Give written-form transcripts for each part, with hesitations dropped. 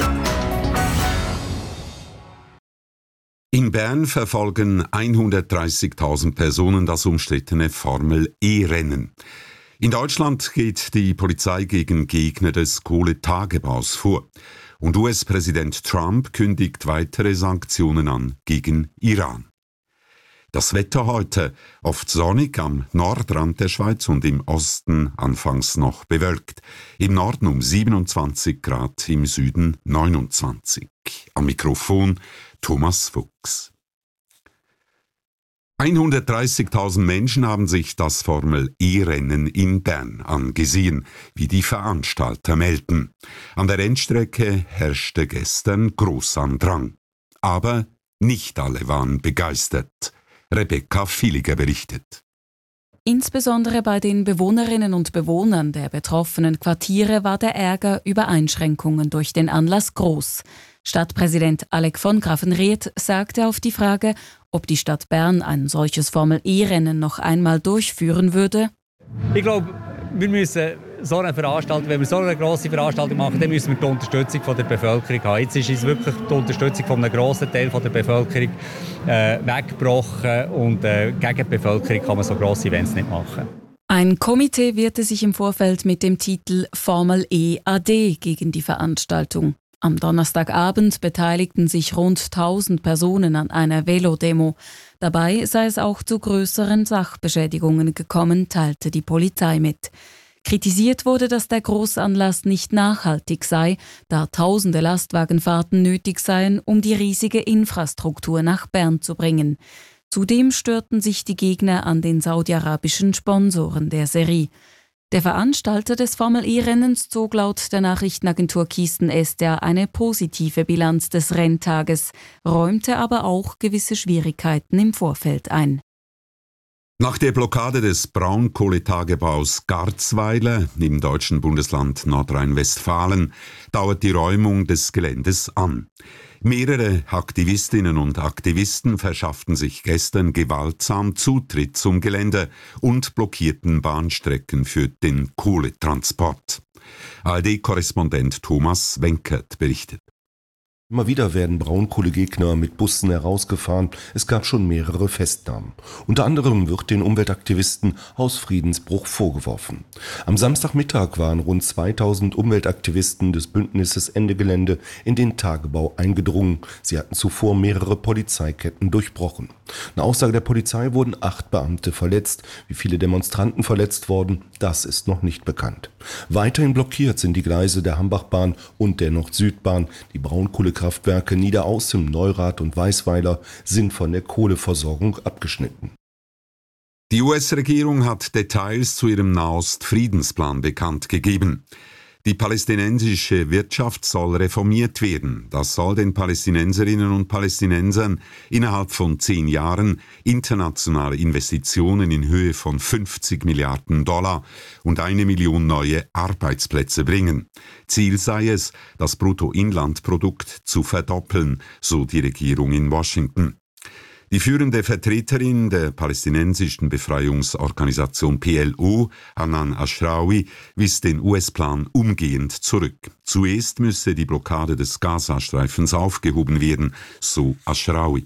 In Bern verfolgen 130.000 Personen das umstrittene Formel-E-Rennen. In Deutschland geht die Polizei gegen Gegner des Kohletagebaus vor. Und US-Präsident Trump kündigt weitere Sanktionen an gegen Iran. Das Wetter heute: oft sonnig am Nordrand der Schweiz und im Osten anfangs noch bewölkt. Im Norden um 27 Grad, im Süden 29. Am Mikrofon Thomas Fuchs. 130.000 Menschen haben sich das Formel-E-Rennen in Bern angesehen, wie die Veranstalter melden. An der Rennstrecke herrschte gestern Grossandrang. Aber nicht alle waren begeistert. Rebecca Villiger berichtet. Insbesondere bei den Bewohnerinnen und Bewohnern der betroffenen Quartiere war der Ärger über Einschränkungen durch den Anlass groß. Stadtpräsident Alec von Graffenried sagte auf die Frage, ob die Stadt Bern ein solches Formel-E-Rennen noch einmal durchführen würde: Ich glaube, wir müssen so eine Veranstaltung, wenn wir so eine grosse Veranstaltung machen, dann müssen wir die Unterstützung von der Bevölkerung haben. Jetzt ist uns wirklich die Unterstützung von einem grossen Teil von der Bevölkerung weggebrochen und gegen die Bevölkerung kann man so grosse Events nicht machen. Ein Komitee wehrte sich im Vorfeld mit dem Titel Formel E AD gegen die Veranstaltung. Am Donnerstagabend beteiligten sich rund 1000 Personen an einer Velodemo. Dabei sei es auch zu größeren Sachbeschädigungen gekommen, teilte die Polizei mit. Kritisiert wurde, dass der Großanlass nicht nachhaltig sei, da tausende Lastwagenfahrten nötig seien, um die riesige Infrastruktur nach Bern zu bringen. Zudem störten sich die Gegner an den saudi-arabischen Sponsoren der Serie. Der Veranstalter des Formel-E-Rennens zog laut der Nachrichtenagentur Kisten Ester eine positive Bilanz des Renntages, räumte aber auch gewisse Schwierigkeiten im Vorfeld ein. Nach der Blockade des Braunkohletagebaus Garzweiler im deutschen Bundesland Nordrhein-Westfalen dauert die Räumung des Geländes an. Mehrere Aktivistinnen und Aktivisten verschafften sich gestern gewaltsam Zutritt zum Gelände und blockierten Bahnstrecken für den Kohletransport. ARD-Korrespondent Thomas Wenkert berichtet. Immer wieder werden Braunkohlegegner mit Bussen herausgefahren. Es gab schon mehrere Festnahmen. Unter anderem wird den Umweltaktivisten Hausfriedensbruch vorgeworfen. Am Samstagmittag waren rund 2000 Umweltaktivisten des Bündnisses Ende Gelände in den Tagebau eingedrungen. Sie hatten zuvor mehrere Polizeiketten durchbrochen. Nach Aussage der Polizei wurden 8 Beamte verletzt. Wie viele Demonstranten verletzt wurden, das ist noch nicht bekannt. Weiterhin blockiert sind die Gleise der Hambachbahn und der Nord-Süd-Bahn. Die Braunkohlekraftwerke Niederaußem, Neurath und Weißweiler sind von der Kohleversorgung abgeschnitten. Die US-Regierung hat Details zu ihrem Nahost-Friedensplan bekannt gegeben. Die palästinensische Wirtschaft soll reformiert werden. Das soll den Palästinenserinnen und Palästinensern innerhalb von 10 Jahren internationale Investitionen in Höhe von $50 Milliarden und 1 Million neue Arbeitsplätze bringen. Ziel sei es, das Bruttoinlandprodukt zu verdoppeln, so die Regierung in Washington. Die führende Vertreterin der palästinensischen Befreiungsorganisation PLO, Hanan Ashrawi, wies den US-Plan umgehend zurück. Zuerst müsse die Blockade des Gazastreifens aufgehoben werden, so Ashrawi.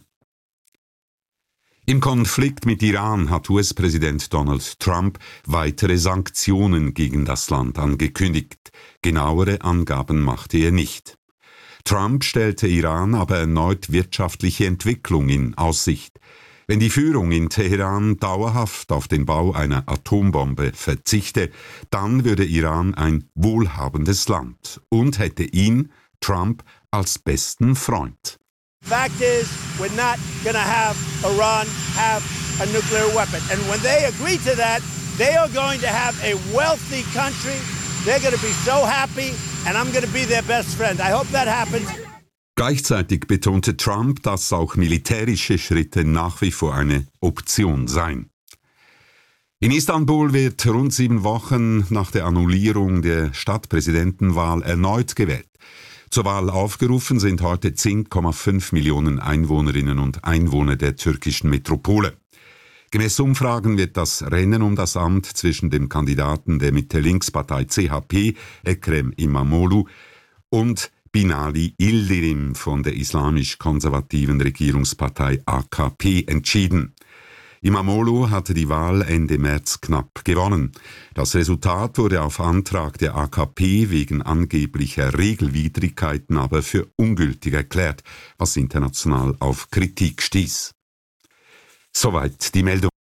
Im Konflikt mit Iran hat US-Präsident Donald Trump weitere Sanktionen gegen das Land angekündigt. Genauere Angaben machte er nicht. Trump stellte Iran aber erneut wirtschaftliche Entwicklung in Aussicht. Wenn die Führung in Teheran dauerhaft auf den Bau einer Atombombe verzichte, dann würde Iran ein wohlhabendes Land und hätte ihn, Trump, als besten Freund. Fact is, we're not going to have Iran have a nuclear weapon. And when they agree to that, they are going to have a wealthy country. They're going to be so happy, and I'm going to be their best friend. I hope that happens. Gleichzeitig betonte Trump, dass auch militärische Schritte nach wie vor eine Option seien. In Istanbul wird rund 7 Wochen nach der Annullierung der Stadtpräsidentenwahl erneut gewählt. Zur Wahl aufgerufen sind heute 10,5 Millionen Einwohnerinnen und Einwohner der türkischen Metropole. Gemäß Umfragen wird das Rennen um das Amt zwischen dem Kandidaten der Mitte-Links-Partei CHP, Ekrem İmamoğlu, und Binali Yildirim von der islamisch-konservativen Regierungspartei AKP entschieden. Imamoglu hatte die Wahl Ende März knapp gewonnen. Das Resultat wurde auf Antrag der AKP wegen angeblicher Regelwidrigkeiten aber für ungültig erklärt, was international auf Kritik stieß. Soweit die Meldung.